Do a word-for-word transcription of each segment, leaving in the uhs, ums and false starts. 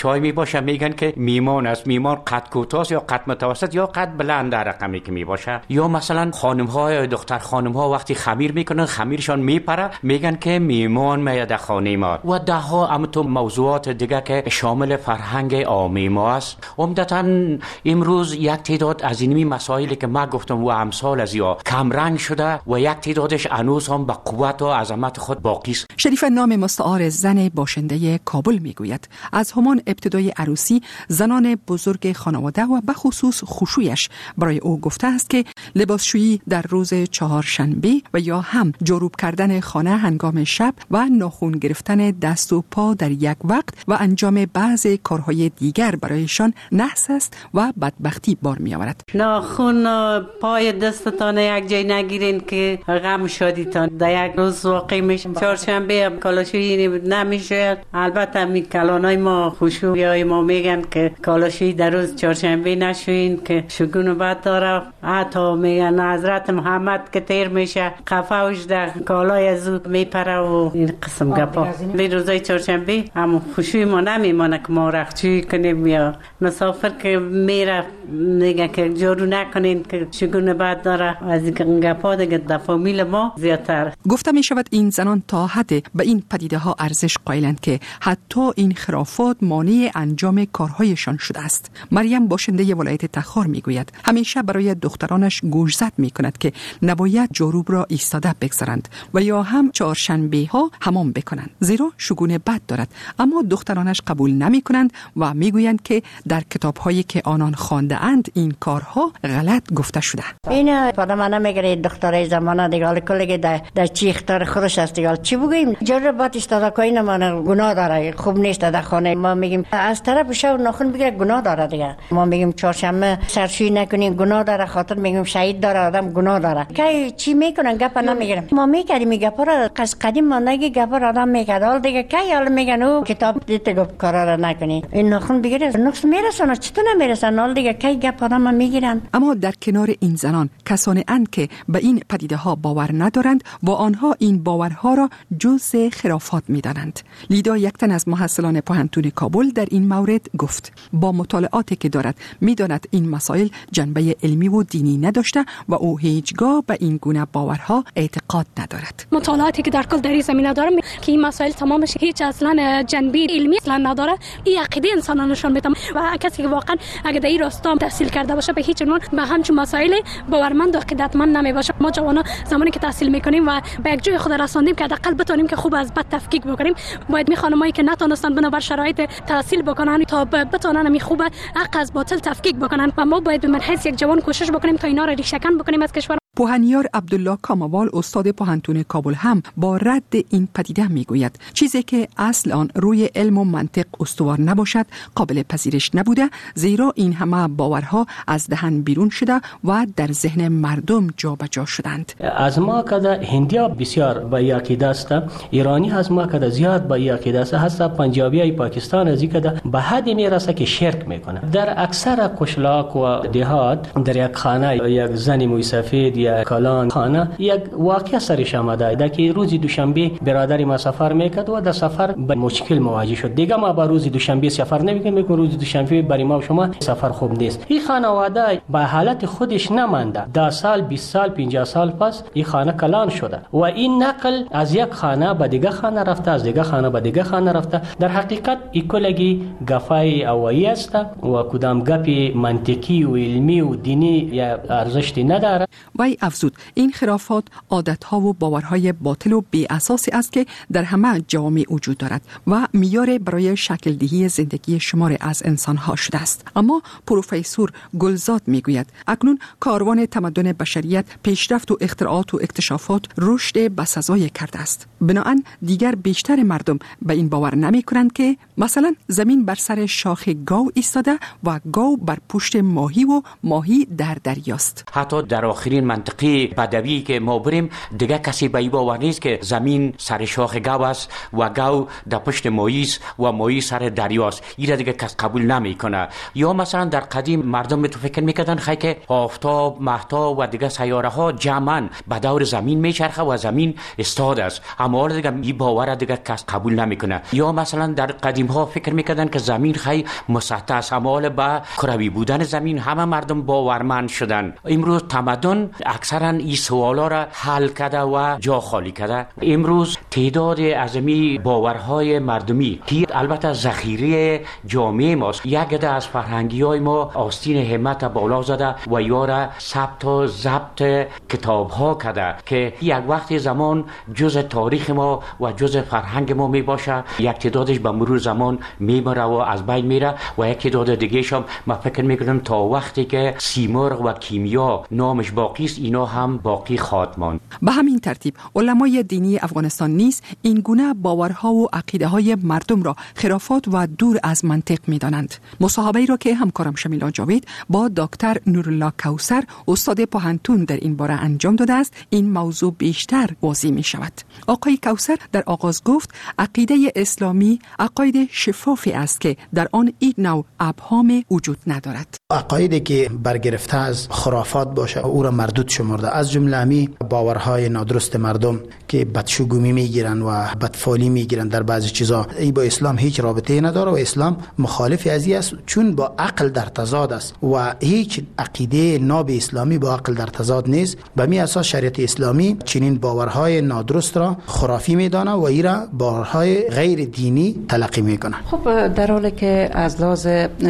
چای می باشه میگن که میمان است، میمان قد کوتاه یا قد متوسط یا قد بلند در رقمی که می باشه. یا مثلا خانم ها یا دختر خانم ها وقتی خمیر میکنن خمیرشان میپره میگن که میمان میاد خانه ما. و ده ها همونطور موضوعات دیگه که شامل فرهنگ عامی ما است. عمدتاً امروز یک تعداد از این مسائلی که ما گفتم و امثال از یا کم رنگ شده و یک تعدادش هنوز هم به قوت و عظمت خود باقی است. شریفه نام مستعار زن باشنده کابل میگوید از همان ابتدای عروسی زنان بزرگ خانواده و به خصوص خوشویش برای او گفته است که لباسشویی در روز چهارشنبه و یا هم جروب کردن خانه هنگام شب و ناخن گرفتن دست و پا در یک وقت و انجام بعضی کارهای دیگر برایشان نحس است و بدبختی بار می آورد. ناخن پای دستتان یک جای نگیرین که غم شدیتان در یک روز واقع میشه. چهارشنبه کالاشویی نمیشه. البته می کلانای ما خوشویای ما میگن که کالاشویی در روز چهارشنبه نشوین که شگون بد داره. حتی میگن حضرت محمد که تیر میشه قفاوش در کالای از او میپره و این قسم گپا. به روزای چهارشنبه هم خوشوی ما نمیمانه که ما رختشویی کنیم یا مسافر که میره میگه که جارو نکنین که شگون بد داره. از این گپا دیگه در فامیل ما زیادتر. گفته می شود این زنان تا حد به این پدیده ها ارزش قائلند که حتی این خرافات مانع انجام کارهایشان شده است. مریم باشنده ولایت تخار می گوید همیشه برای دخترانش گوشزد می کند که نباید جروب را ایستاده بگذارند و یا هم چهارشنبه ها حمام بکنند زیرا شگون بد دارد، اما دخترانش قبول نمی کنند و می گویند که در کتاب هایی که آنان خوانده اند این کارها غلط گفته شده. این پدر میگه دخترای زمانه دیگه کلی در در چی اختیار خودش است دیگه چی بگیم جرب بات استاد کوین ما گناه داره خوب نیست در خانه ما میگیم از طرف شو ناخن بگیره گناه داره دیگه ما میگیم چهارشنبه سرشویی نکنین گناه داره خاطر میگیم شهید داره آدم گناه داره کی چی میکنن گپ نمیگیرم ما میکردیم گپا را از قدیم ماندگی گپا را آدم میکرد حال دیگه کی حال میگن او کتاب دیت گفت کارا را نکنی این ناخن بگیره نقص میرسونه چطور نمیرسن حال دیگه کی گپ آدم میگیرن. اما در کنار این زنان کسانی اند که به این پدیده ها باور ندارند و آنها این باورها را جزء خرافات می‌دانند. لیدا یکتن از محصلان پوهنتون کابل در این مورد گفت با مطالعاتی که دارد می‌داند این مسائل جنبه علمی و دینی نداشته و او هیچگاه به این گونه باورها اعتقاد ندارد. مطالعاتی که در کل در این زمینه دارم که این مسائل تمامش هیچ اصلا جنبه علمی اصلا نداره. این عقیده انسانان نشون میده و کسی که واقعا اگه در این راستا تحصیل کرده باشه به هیچ عنوان به همچین مسائل باورمند و عقیدتمند نمیباشه. ما جوانا زمانی که تحصیل میکنیم و به یک جای خود رساندیم که حداقل بتونیم که خوب از بد تفکیک بکنیم باید می خانمایی که نتونستن بنابر شرایط تحصیل بکنن تا بتونن می خوب حق از باطل تفکیک بکنن و ما باید به من حیث یک جوان کوشش بکنیم تا اینا را ریشه‌کن بکنیم از کشور. پوهنیار عبدالله کاموال استاد پوهنتون کابل هم با رد این پدیده میگوید چیزی که اصل آن روی علم و منطق استوار نباشد قابل پذیرش نبوده زیرا این همه باورها از دهن بیرون شده و در ذهن مردم جابجا شدند. از ما کده هندیا بسیار با عقیده است، ایرانی از ما کده زیاد با عقیده است، حتی پنجابی پاکستان از کده به حد میرسه که شرک میکنه. در اکثر قشلاق و دهات در یک خانه یک زن موی سفید یا کلان خانه یک واقعه سرش آمده که روزی دوشنبه برادری ما سفر میکرد و در سفر به مشکل مواجه شد. دیگه ما با روزی دوشنبه سفر نمیکنیم، میگم روزی دوشنبه برای ما و شما سفر خوب نیست. این خانواده به حالت خودش نمانده. ده سال بیست سال پنجاه سال پس این خانه کلان شده و این نقل از یک خانه به دیگه خانه رفته، از دیگه خانه به دیگه خانه رفته. در حقیقت این کلگی گفای اوایی است و کدام گپی منطقی و علمی و دینی یا ارزشی نداره. وی افزود این خرافات عادت‌ها و باورهای باطل و بی اساسی است که در همه جوامع وجود دارد و معیار برای شکل دهی زندگی شمار از انسان‌ها شده است. اما پروفسور گلزاد میگوید اکنون کاروان تمدن بشریت پیشرفت و اختراعات و اکتشافات رشد بسزایی کرده است. بنابراین دیگر بیشتر مردم به این باور نمی‌کنند که مثلا زمین بر سر شاخ گاو ایستاده و گاو بر پشت ماهی و ماهی در دریاست. حتی در آخرین منطقه بدوی که ما بریم دیگه کسی به این باور نیست که زمین سر شاخ گاو است و گاو در پشت ماهی است و ماهی سر دریاست. این دیگه کس قبول نمیکنه. یا مثلا در قدیم مردم تو فکر میکردن خیلی که آفتاب، مهتاب و دیگه سیاره ها جمعاً به دور زمین میچرخه و زمین استاد است. اما حالا دیگه این باور دیگه کس قبول نمیکنه. یا مثلا در قدیم ها فکر میکردن که زمین خیلی مسطح است، اما حالا با کروی بودن زمین همه مردم باورمند شدن. امروز تمدن اکثرا این سوالا را حل کرده و جا خالی کرده. امروز تعداد عظیمی باورهای مردمی که البته ذخیره جامعه ماست، یک عده از فرهنگی های ما آستین همت بالا زده و یارا ثبت و ضبط کتاب ها کرده که یک وقت زمان جز تاریخ ما و جز فرهنگ ما می باشه. یک تعدادش به مرور زمان میمره و از بین میره و یک تعداد دیگه هم ما فکر میکنم تا وقتی که سیمرغ و کیمیا نامش باقی است اینا هم باقی خواهد ماند. به همین ترتیب علمای دینی افغانستان نیز این گونه باورها و عقیده های مردم را خرافات و دور از منطق می‌دانند. مصاحبه‌ای را که همکارم شمیلا جاوید با دکتر نورالله کوثر استاد پوهنتون در این باره انجام داده است، این موضوع بیشتر واضح می شود. آقای کوثر در آغاز گفت عقیده اسلامی عقاید شفافی است که در آن این نوع ابهام وجود ندارد. عقایدی که برگرفته از خرافات باشه او را مردود شمرده، از جمله امی باورهای نادرست مردم که بدشگومی میگیرن و بدفالی میگیرن در بعضی چیزا، این با اسلام هیچ رابطه نداره و اسلام مخالف از این است چون با عقل در تضاد است و هیچ عقیده ناب اسلامی با عقل در تضاد نیست. به می اساس شریعت اسلامی چنین باورهای نادرست را خرافی میدانه و این را باورهای غیر دینی تلقی میکنه. خب در حالی که از لحاظ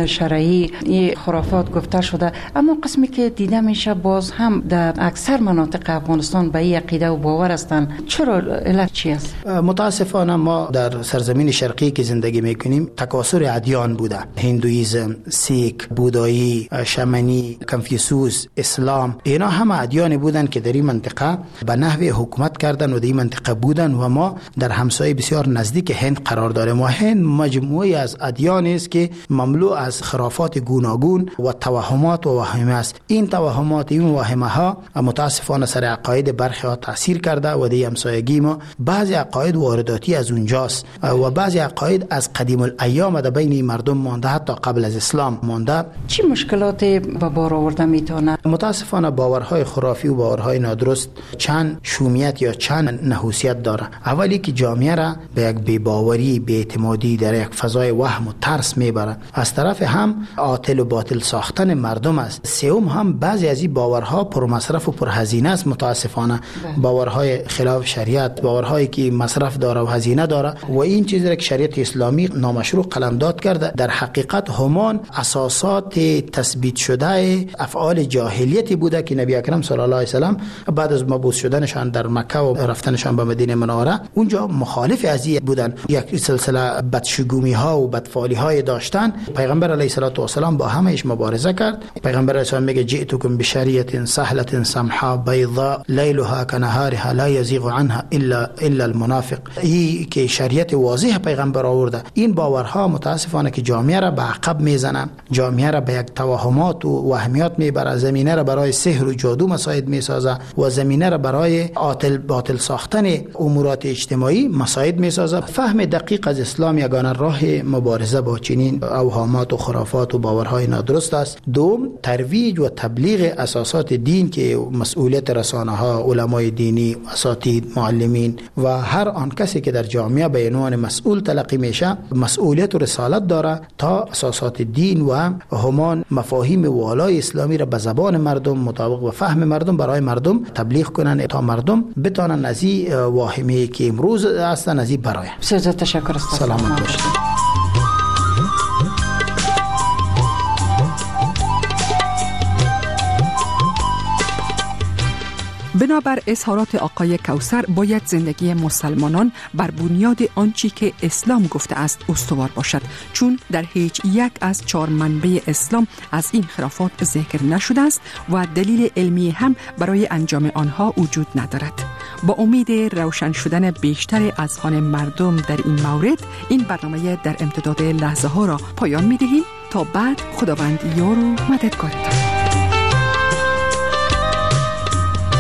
شرعی این خرافات گفته شده، اما قسمی که دیده میشه باز هم در اکثر مناطق افغانستان به این عقیده و باور هستند. چرا علت چی است؟ متاسفانه ما در سرزمین شرقی که زندگی میکنیم تکاثر ادیان بوده، هندویزم، سیک، بودایی، شمنی، کنفوسیوس، اسلام، اینا همه ادیانی بودن که در این منطقه به نحوی حکومت کردن و در این منطقه بودن و ما در همسایه بسیار نزدیک هند قرار داریم و هند مجموعی از ادیان است که مملو از خرافات گوناگون و توهمات و وهمه است. این توهمات این وهمه ها متاسفانه سر عقاید برخی ها تاثیر کرده و در همسایگی ما بعضی عقاید وارداتی از اونجاست و بعضی عقاید از قدیم الایام در بین مردم مانده، حتی قبل از اسلام مانده. چی مشکلاتی به بار آورده میتونه؟ متاسفانه باورهای خرافی و باورهای نادرست چند شومیت یا چند نحوسیت داره. اولی که جامعه را به یک بی‌باوری، بی‌اعتمادی در یک فضای وهم و ترس میبره. از طرف هم عاطل و باطل ساختن مردم است. سوم هم بعضی از این باورها پر مصرف و پر هزینه است. متاسفانه باورهای خلاف شریعت، باورهایی که مصرف داره و هزینه داره و این چیزی را که شریعت اسلامی نامشروع قلمداد کرده در حقیقت همان اساسات تثبیت شده افعال جاهلیتی بوده که نبی اکرم صلی الله علیه و سلم بعد از مبعوث شدنشان در مکه و رفتنشان به مدینه منوره اونجا مخالف از این بودن. یک سلسله بدشگومی ها و بدفعالی های داشتن. پیغمبر علیه الصلاه و السلام با همهش مبارزه کرد. پیغمبر علیه السلام میگه جئتکم بشریعه سهله سمحاء بیضاء لیلها کنهارها لا یزیغ عنها الا الا المنافق. این که شریعت واضح پیغمبر آورده. این باورها متاسفانه که جامعه را به عقب میزنه، جامعه را به یک توهمات و وهمیات میبره، زمینه را برای سحر و جادو مساعد میسازه و زمینه را برای عاطل باطل ساختن امورات اجتماعی مساعد میسازه. فهم دقیق از اسلام یگانه راه مبارزه با چنین اوهامات و خرافات و باورهای نادرست است. دوم، ترویج و تبلیغ اساسات دین که مسئولیت رسانه ها، علمای دینی، اساتید، معلمین و هر آن کسی که در جامعه به عنوان مسئول تلقی میشه مسئولیت و رسالت داره تا اساسات دین و همان مفاهیم والای اسلامی را به زبان مردم مطابق و فهم مردم برای مردم تبلیغ کنن تا مردم بتونن از این واهمه که امروز هستن از این برای. بسیار تشکر است. سلامت باشید. بنابر اظهارات آقای کوثر باید زندگی مسلمانان بر بنیاد آنچه که اسلام گفته است استوار باشد، چون در هیچ یک از چهار منبع اسلام از این خرافات ذکر نشده است و دلیل علمی هم برای انجام آنها وجود ندارد. با امید روشن شدن بیشتر اذهان مردم در این مورد این برنامه در امتداد لحظه ها را پایان می دهیم. تا بعد خداوند یار و مددگارتان.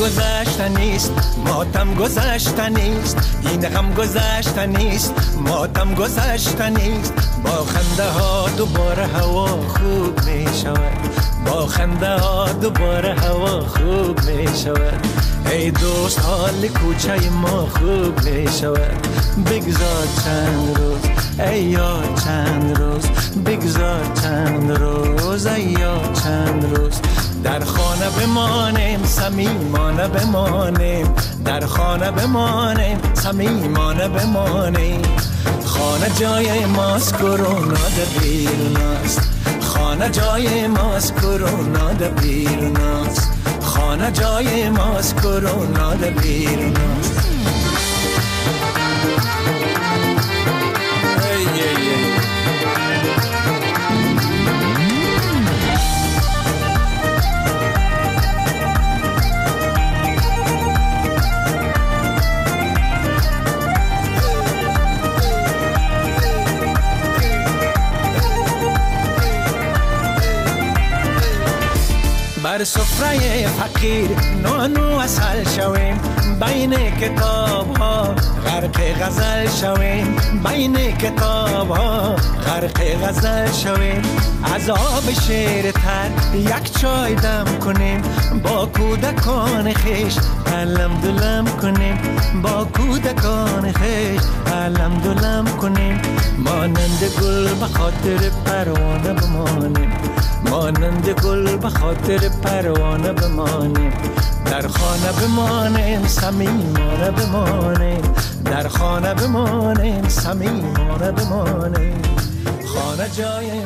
گذشته نیست، ماتم گذشته نیست، این غم گذشته نیست، ماتم گذشته نیست. با خنده ها دوباره هوا خوب می شود، با خنده ها دوباره هوا خوب می شود. ای دوست حال کوچه ما خوب می شود. بگذار چند روز ای یار چند روز، بگذار چند روز ای یار چند روز. در خانه بمانیم صمیمانه بمانیم، در خانه بمانیم صمیمانه بمانیم. خانه جای ماست کرونا در بیرون است، خانه جای ماست کرونا در بیرون است، خانه جای ماست کرونا در بیرون است. بر سفره فقیر نانو اصل شویم، بین کتاب ها غرق غزل شویم، بین کتاب ها غرق غزل شویم. از آب شیر تر یک چای دم کنیم، با کودکان خیش علم دلم کنیم، با کودکان خیش علم دلم کنیم. مانند گل به خاطر پروانه بمانیم، مانند گل به خاطر پروانه بمانیم. در خانه بمانیم صمیمانه بمانیم، در خانه بمانیم صمیمانه بمانیم. خانه جای